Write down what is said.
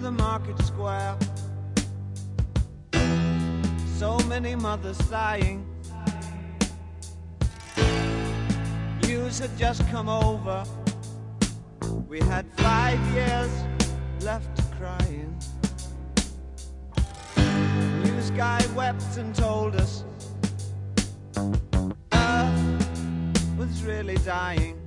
the market square. So many mothers sighing. News had just come over. We had 5 years left crying. News guy wept and told us Earth was really dying.